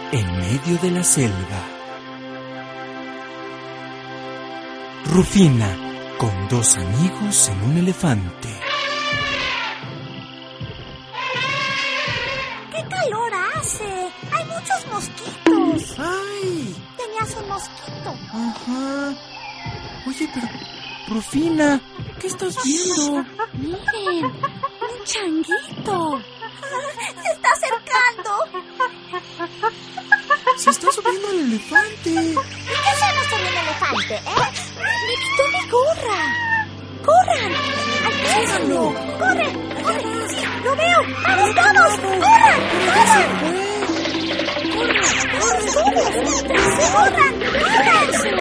en medio de la selva. Rufina, con dos amigos en un elefante. ¡Qué calor hace! ¡Hay muchos mosquitos! ¡Ay! Tenías un mosquito. Ajá. Oye, pero... Rufina, ¿qué estás viendo? Miren, un changuito. Se está acercando. Se está subiendo al elefante. ¿Y qué hacemos con el elefante, Me quitó mi gorra. ¡Corran! ¡Alcánzalo! ¡Corre! ¡Corre! ¡Sí, lo veo! ¡Vamos todos! ¡Corran! ¡Corran! ¡Corran! ¡Corran! ¡Corran! ¡Corran!